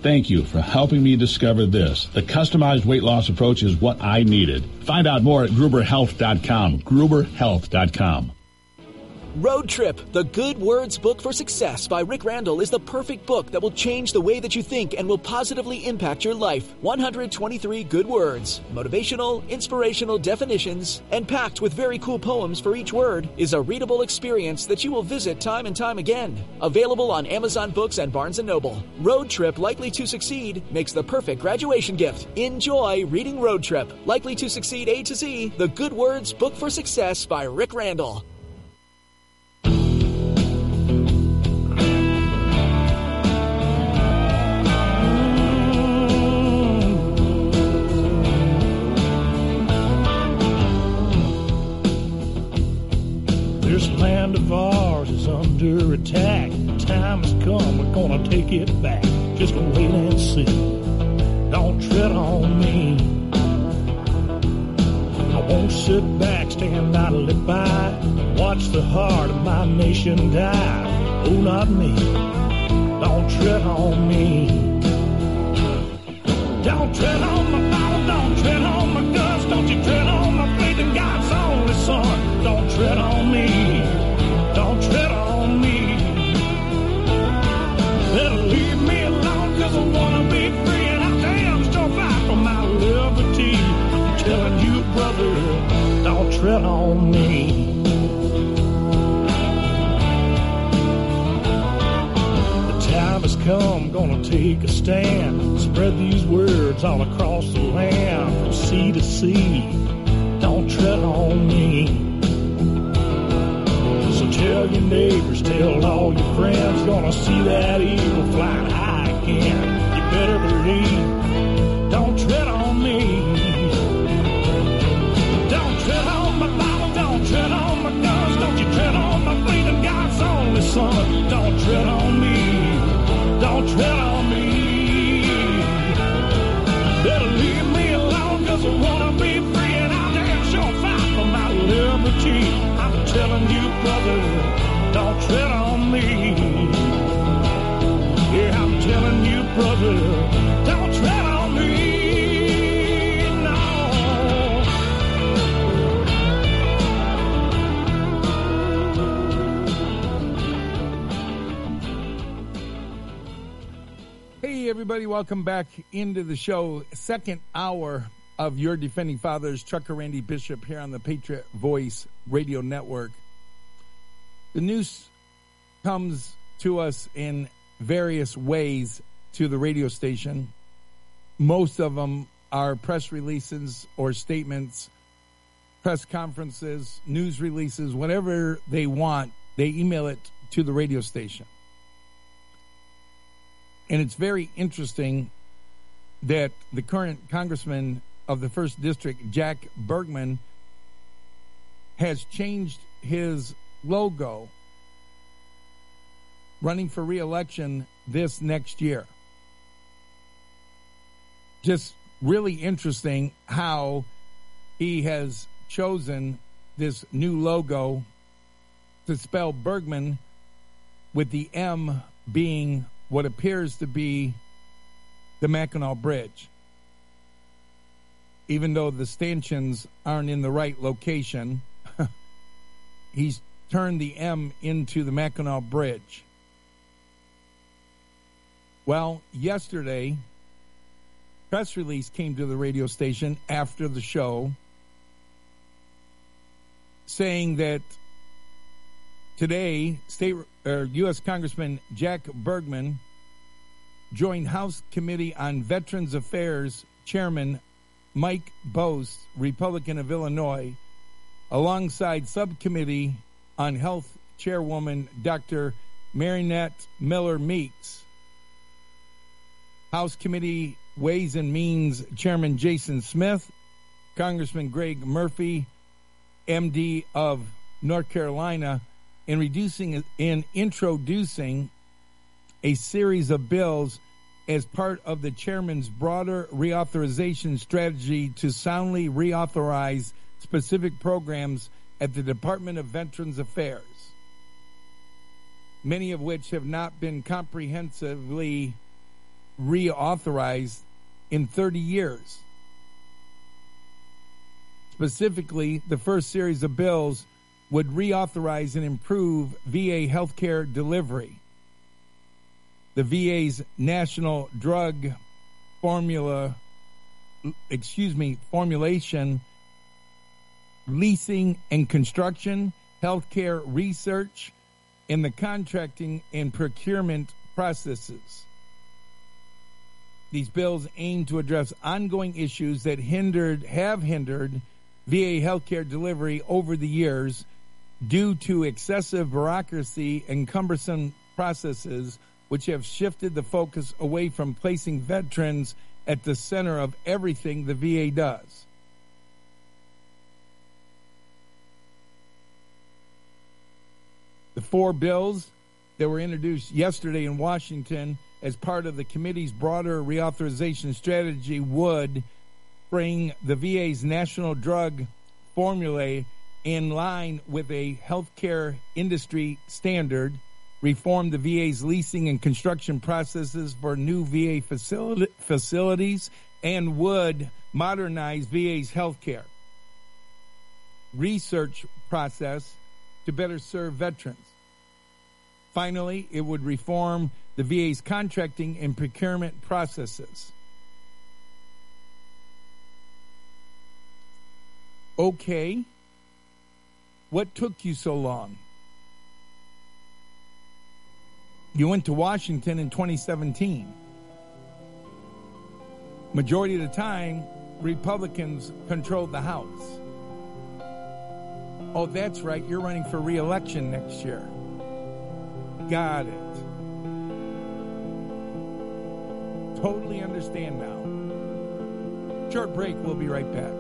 thank you for helping me discover this. The customized weight loss approach is what I needed. Find out more at GruberHealth.com. GruberHealth.com. Road Trip, the Good Words Book for Success by Rick Randall is the perfect book that will change the way that you think and will positively impact your life. 123 good words, motivational, inspirational definitions, and packed with very cool poems for each word is a readable experience that you will visit time and time again. Available on Amazon Books and Barnes & Noble. Road Trip, Likely to Succeed makes the perfect graduation gift. Enjoy reading Road Trip, Likely to Succeed A to Z, the Good Words Book for Success by Rick Randall. This land of ours is under attack. The time has come, we're gonna take it back. Just wait and see. Don't tread on me. I won't sit back, stand idly by, watch the heart of my nation die. Oh, not me. Don't tread on me. Don't tread on my Bible, don't tread on my guts, don't you tread on my faith in God's only Son. Don't tread on me, don't tread on me. Better leave me alone, cause I wanna be free, and I damn sure fight for my liberty. I'm telling you, brother, don't tread on me. The time has come, gonna take a stand, spread these words all across the land, from sea to sea. Don't tread on me. So tell your neighbors, tell all your friends, gonna see that eagle flying high again. You better believe, don't tread on me. Don't tread on my Bible, don't tread on my guns, don't you tread on my faith in God's only Son. Don't tread on me, don't tread on me. Better leave me alone, cause I wanna be free, and I'll damn sure fight for my liberty. I'm telling you, brother, don't tread on me. Yeah, I'm telling you, brother, don't tread on me. No. Hey, everybody, welcome back into the show. Second hour of Your Defending Fathers. Trucker Randy Bishop here on the Patriot Voice Radio Network. The news comes to us in various ways to the radio station. Most of them are press releases or statements, press conferences, news releases, whatever they want, they email it to the radio station. And it's very interesting that the current congressman of the 1st District, Jack Bergman, has changed his logo running for re-election this next year. Just really interesting how he has chosen this new logo to spell Bergman with the M being what appears to be the Mackinac Bridge. Even though the stanchions aren't in the right location, he's turned the M into the Mackinac Bridge. Well, yesterday, press release came to the radio station after the show saying that today, U.S. Congressman Jack Bergman joined House Committee on Veterans Affairs Chairman Mike Bost, Republican of Illinois, alongside Subcommittee on Health Chairwoman Dr. Marinette Miller Meeks, House Committee Ways and Means Chairman Jason Smith, Congressman Greg Murphy, MD of North Carolina, in introducing a series of bills as part of the chairman's broader reauthorization strategy to soundly reauthorize specific programs at the Department of Veterans Affairs, many of which have not been comprehensively reauthorized in 30 years. Specifically, the first series of bills would reauthorize and improve VA healthcare delivery. The VA's National Drug Formulation, Leasing and Construction, Healthcare Research, and the contracting and procurement processes. These bills aim to address ongoing issues that have hindered VA healthcare delivery over the years due to excessive bureaucracy and cumbersome processes, which have shifted the focus away from placing veterans at the center of everything the VA does. The 4 bills that were introduced yesterday in Washington as part of the committee's broader reauthorization strategy would bring the VA's national drug formulae in line with a healthcare industry standard, reform the VA's leasing and construction processes for new VA facilities, and would modernize VA's healthcare research process to better serve veterans. Finally, it would reform the VA's contracting and procurement processes. Okay, what took you so long? You went to Washington in 2017. Majority of the time, Republicans controlled the House. Oh, that's right, you're running for re-election next year. Got it. Totally understand now. Short break, we'll be right back.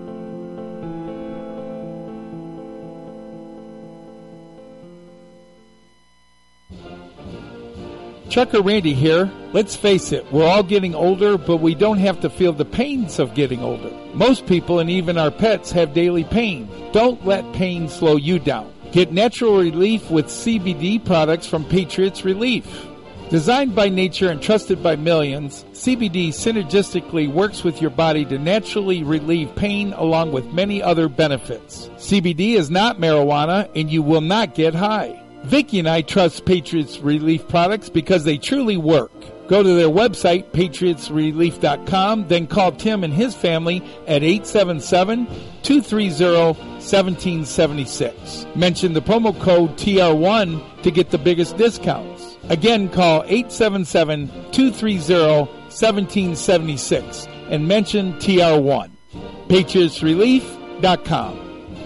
Chuck or Randy here. Let's face it, we're all getting older, but we don't have to feel the pains of getting older. Most people and even our pets have daily pain. Don't let pain slow you down. Get natural relief with CBD products from Patriots Relief. Designed by nature and trusted by millions, CBD synergistically works with your body to naturally relieve pain along with many other benefits. CBD is not marijuana and you will not get high. Vicki and I trust Patriots Relief products because they truly work. Go to their website, patriotsrelief.com, then call Tim and his family at 877-230-1776. Mention the promo code TR1 to get the biggest discounts. Again, call 877-230-1776 and mention TR1. patriotsrelief.com.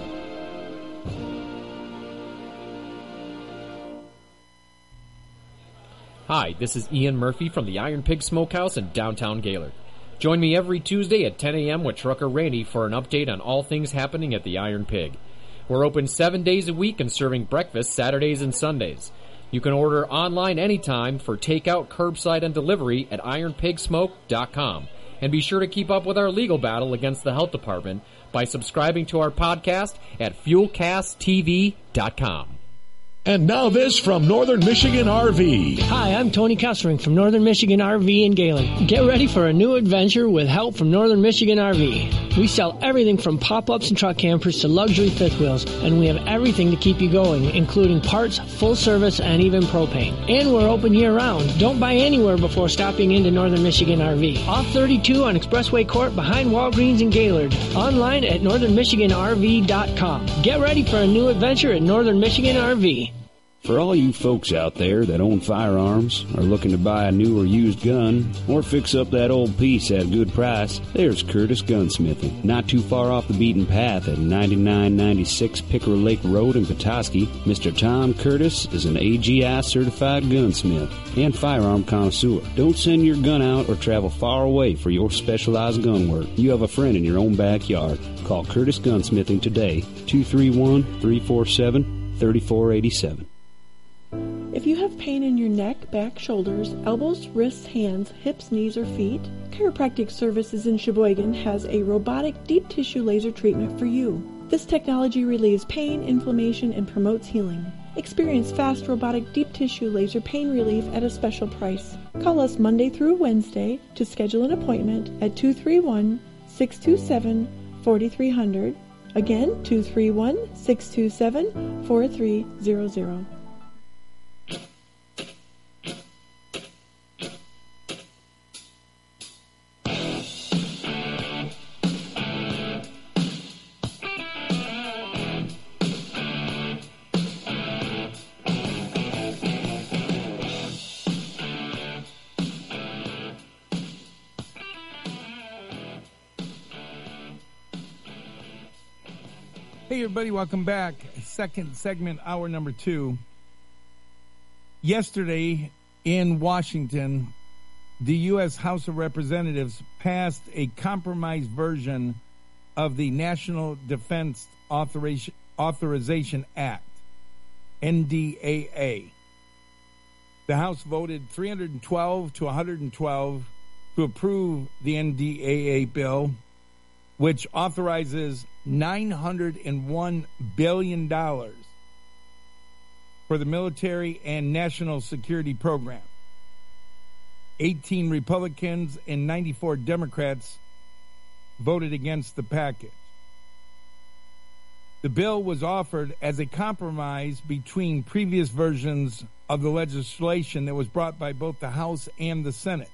Hi, this is Ian Murphy from the Iron Pig Smokehouse in downtown Gaylord. Join me every Tuesday at 10 a.m. with Trucker Randy for an update on all things happening at the Iron Pig. We're open 7 days a week and serving breakfast Saturdays and Sundays. You can order online anytime for takeout, curbside, and delivery at ironpigsmoke.com. And be sure to keep up with our legal battle against the health department by subscribing to our podcast at fuelcasttv.com. And now this from Northern Michigan RV. Hi, I'm Tony Kessering from Northern Michigan RV in Gaylord. Get ready for a new adventure with help from Northern Michigan RV. We sell everything from pop-ups and truck campers to luxury fifth wheels, and we have everything to keep you going, including parts, full service, and even propane. And we're open year-round. Don't buy anywhere before stopping into Northern Michigan RV. Off 32 on Expressway Court behind Walgreens in Gaylord. Online at northernmichiganrv.com. Get ready for a new adventure at Northern Michigan RV. For all you folks out there that own firearms, are looking to buy a new or used gun, or fix up that old piece at a good price, there's Curtis Gunsmithing. Not too far off the beaten path at 9996 Pickerel Lake Road in Petoskey, Mr. Tom Curtis is an AGI certified gunsmith and firearm connoisseur. Don't send your gun out or travel far away for your specialized gun work. You have a friend in your own backyard. Call Curtis Gunsmithing today, 231-347-3487. If you have pain in your neck, back, shoulders, elbows, wrists, hands, hips, knees, or feet, Chiropractic Services in Sheboygan has a robotic deep tissue laser treatment for you. This technology relieves pain, inflammation, and promotes healing. Experience fast robotic deep tissue laser pain relief at a special price. Call us Monday through Wednesday to schedule an appointment at 231-627-4300. Again, 231-627-4300. Hey, everybody, welcome back. Second segment, hour number 2. Yesterday in Washington, the U.S. House of Representatives passed a compromised version of the National Defense Authorization Act, NDAA. The House voted 312 to 112 to approve the NDAA bill, which authorizes $901 billion for the military and national security program. 18 Republicans and 94 Democrats voted against the package. The bill was offered as a compromise between previous versions of the legislation that was brought by both the House and the Senate.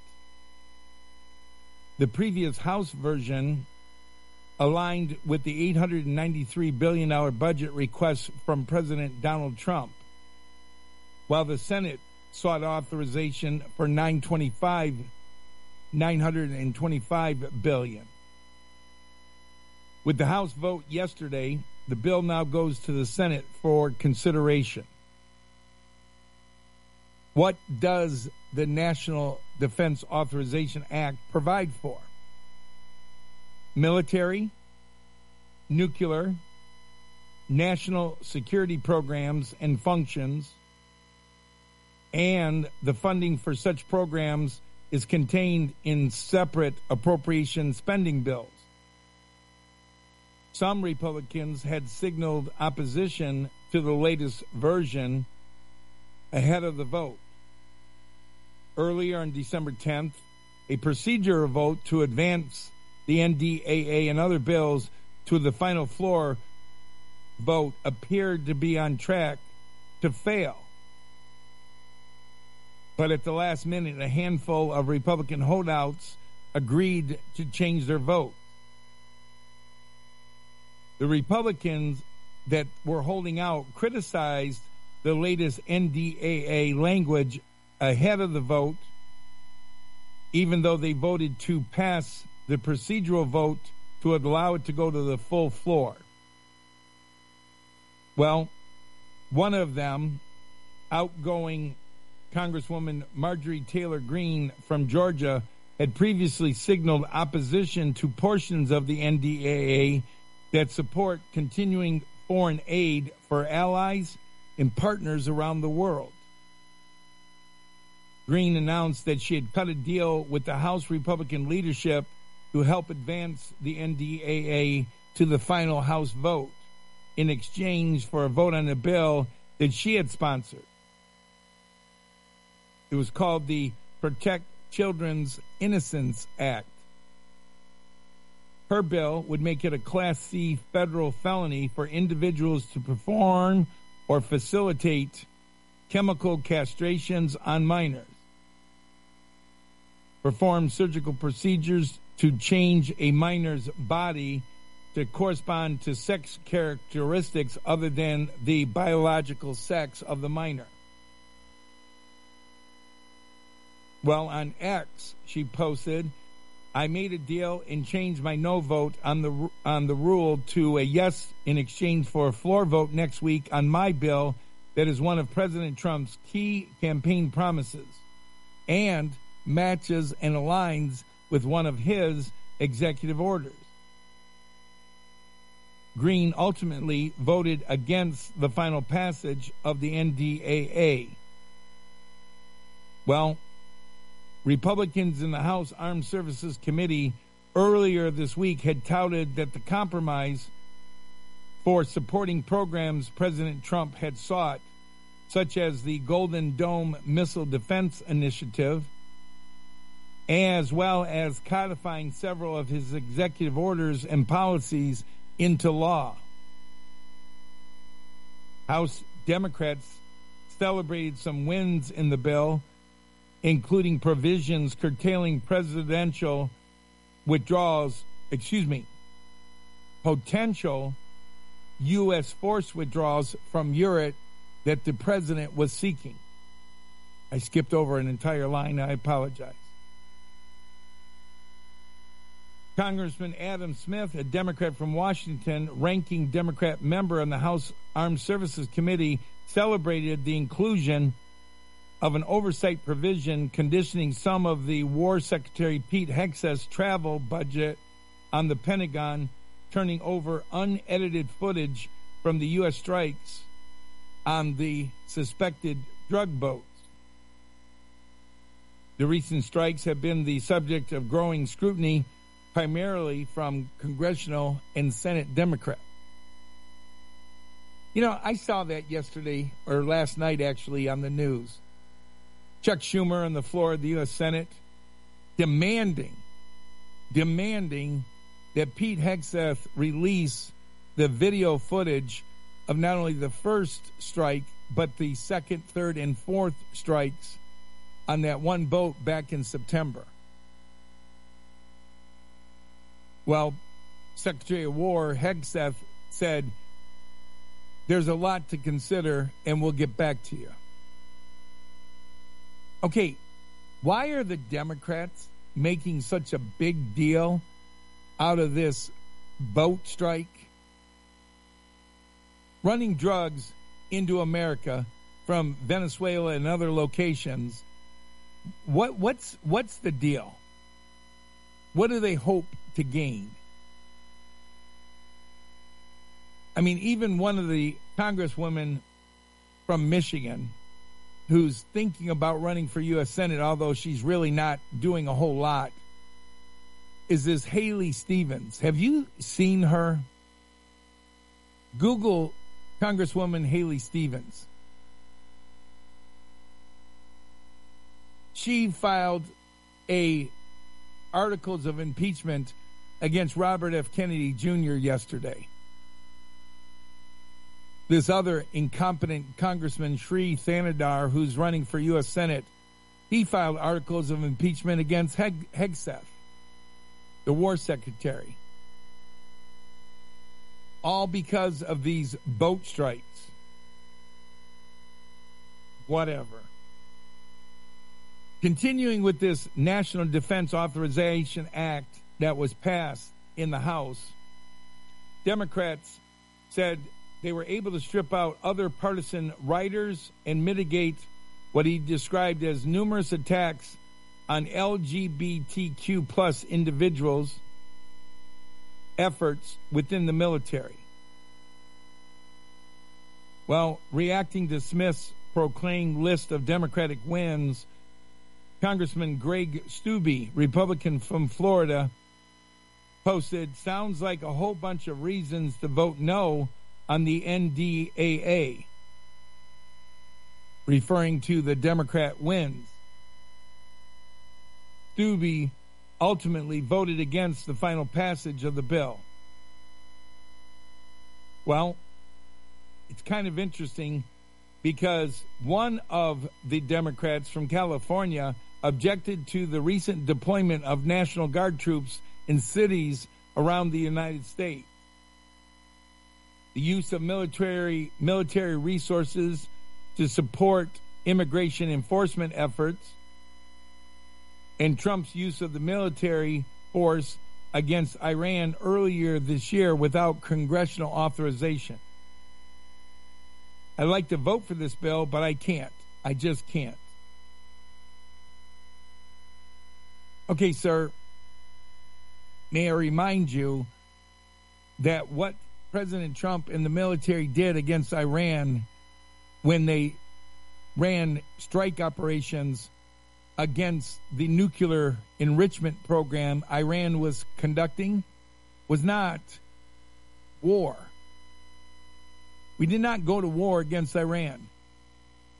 The previous House version aligned with the $893 billion budget request from President Donald Trump, while the Senate sought authorization for $925 billion. With the House vote yesterday, the bill now goes to the Senate for consideration. What does the National Defense Authorization Act provide for? Military, nuclear, national security programs and functions, and the funding for such programs is contained in separate appropriation spending bills. Some Republicans had signaled opposition to the latest version ahead of the vote. Earlier on December 10th, a procedural vote to advance the NDAA and other bills to the final floor vote appeared to be on track to fail. But at the last minute, a handful of Republican holdouts agreed to change their vote. The Republicans that were holding out criticized the latest NDAA language ahead of the vote, even though they voted to pass the procedural vote to allow it to go to the full floor. Well, one of them, outgoing Congresswoman Marjorie Taylor Greene from Georgia, had previously signaled opposition to portions of the NDAA that support continuing foreign aid for allies and partners around the world. Greene announced that she had cut a deal with the House Republican leadership to help advance the NDAA to the final House vote in exchange for a vote on a bill that she had sponsored. It was called the Protect Children's Innocence Act. Her bill would make it a Class C federal felony for individuals to perform or facilitate chemical castrations on minors, perform surgical procedures to change a minor's body to correspond to sex characteristics other than the biological sex of the minor. Well, on X, she posted, "I made a deal and changed my no vote on the rule to a yes in exchange for a floor vote next week on my bill that is one of President Trump's key campaign promises and matches and aligns with one of his executive orders." Greene ultimately voted against the final passage of the NDAA. Well, Republicans in the House Armed Services Committee earlier this week had touted that the compromise for supporting programs President Trump had sought such as the Golden Dome Missile Defense Initiative, as well as codifying several of his executive orders and policies into law. House Democrats celebrated some wins in the bill, including provisions curtailing potential U.S. force withdrawals from Europe that the president was seeking. I skipped over an entire line. I apologize. Congressman Adam Smith, a Democrat from Washington, ranking Democrat member on the House Armed Services Committee, celebrated the inclusion of an oversight provision conditioning some of the War Secretary Pete Hegseth's travel budget on the Pentagon turning over unedited footage from the U.S. strikes on the suspected drug boats. The recent strikes have been the subject of growing scrutiny, primarily from congressional and Senate Democrats. You know, I saw that yesterday, or last night actually, on the news. Chuck Schumer on the floor of the U.S. Senate demanding that Pete Hegseth release the video footage of not only the first strike, but the second, third, and fourth strikes on that one boat back in September. Well, Secretary of War Hegseth said, there's a lot to consider, and we'll get back to you. Okay, why are the Democrats making such a big deal out of this boat strike? Running drugs into America from Venezuela and other locations, what's the deal? What do they hope to gain? I mean, even one of the congresswomen from Michigan who's thinking about running for U.S. Senate, although she's really not doing a whole lot, is this Haley Stevens. Have you seen her? Google Congresswoman Haley Stevens. She filed articles of impeachment against Robert F. Kennedy Jr. yesterday. This other incompetent Congressman, Sri Thanadar, who's running for U.S. Senate, he filed articles of impeachment against Hegseth, the War Secretary. All because of these boat strikes. Whatever. Continuing with this National Defense Authorization Act that was passed in the House, Democrats said they were able to strip out other partisan riders and mitigate what he described as numerous attacks on LGBTQ plus individuals' efforts within the military. Well, reacting to Smith's proclaimed list of Democratic wins, Congressman Greg Steube, Republican from Florida, posted, sounds like a whole bunch of reasons to vote no on the NDAA, referring to the Democrat wins. Steube ultimately voted against the final passage of the bill. Well, it's kind of interesting because one of the Democrats from California objected to the recent deployment of National Guard troops in cities around the United States. The use of military resources to support immigration enforcement efforts, and Trump's use of the military force against Iran earlier this year without congressional authorization. I'd like to vote for this bill, but I can't. I just can't. Okay, sir, may I remind you that what President Trump and the military did against Iran when they ran strike operations against the nuclear enrichment program Iran was conducting was not war. We did not go to war against Iran.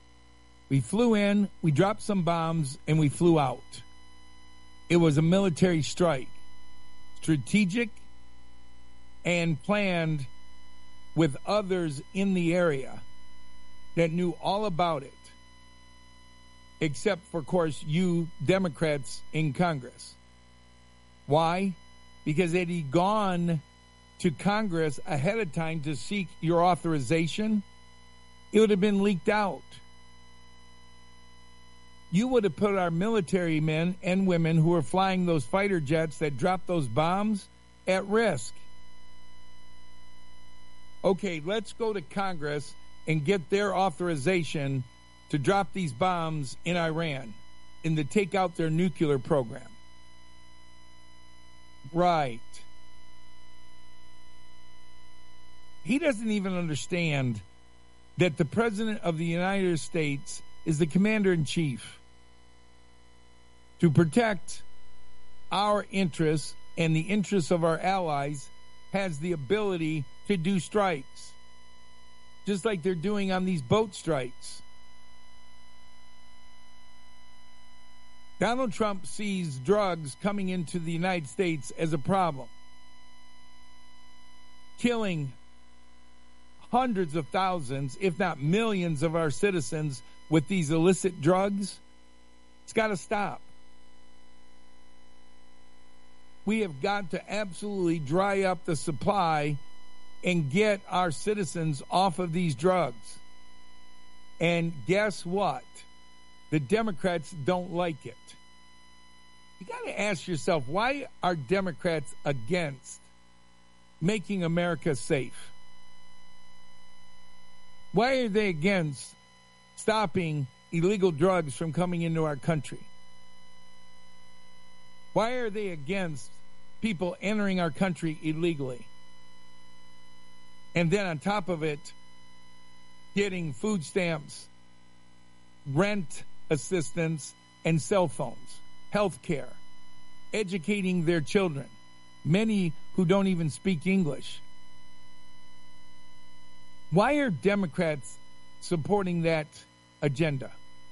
We flew in, we dropped some bombs, and we flew out. It was a military strike, strategic and planned with others in the area that knew all about it, except for, of course, you Democrats in Congress. Why? Because had he gone to Congress ahead of time to seek your authorization, it would have been leaked out. You would have put our military men and women who were flying those fighter jets that dropped those bombs at risk. Okay, let's go to Congress and get their authorization to drop these bombs in Iran and to take out their nuclear program. Right. He doesn't even understand that the President of the United States is the Commander-in-Chief. To protect our interests and the interests of our allies, has the ability to do strikes, just like they're doing on these boat strikes. Donald Trump sees drugs coming into the United States as a problem, killing hundreds of thousands, if not millions, of our citizens with these illicit drugs. It's got to stop. We have got to absolutely dry up the supply and get our citizens off of these drugs. And guess what? The Democrats don't like it. You got to ask yourself, why are Democrats against making America safe? Why are they against stopping illegal drugs from coming into our country? Why are they against people entering our country illegally? And then on top of it, getting food stamps, rent assistance, and cell phones, health care, educating their children, many who don't even speak English. Why are Democrats supporting that agenda?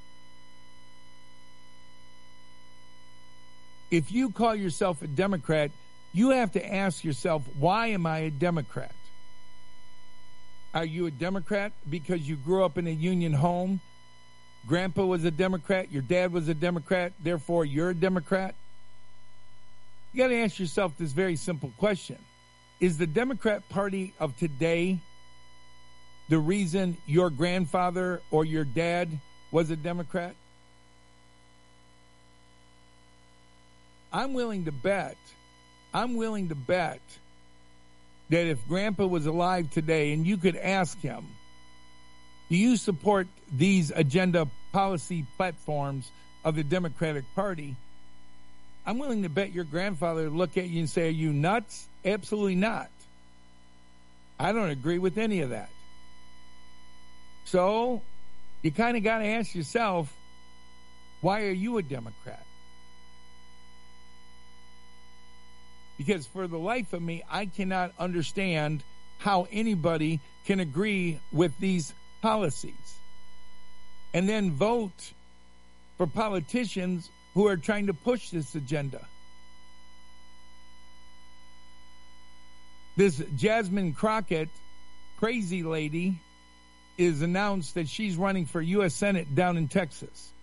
If you call yourself a Democrat, you have to ask yourself, why am I a Democrat? Are you a Democrat because you grew up in a union home? Grandpa was a Democrat, your dad was a Democrat, therefore you're a Democrat? You got to ask yourself this very simple question. Is the Democrat Party of today the reason your grandfather or your dad was a Democrat? I'm willing to bet that if Grandpa was alive today and you could ask him, do you support these agenda policy platforms of the Democratic Party? I'm willing to bet your grandfather would look at you and say, are you nuts? Absolutely not. I don't agree with any of that. So you kind of got to ask yourself, why are you a Democrat? Because for the life of me, I cannot understand how anybody can agree with these policies and then vote for politicians who are trying to push this agenda. This Jasmine Crockett, crazy lady, is announced that she's running for U.S. Senate down in Texas.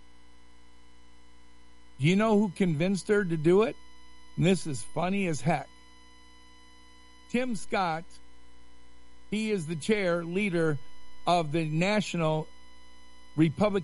Do you know who convinced her to do it? And this is funny as heck. Tim Scott, he is the leader of the National Republican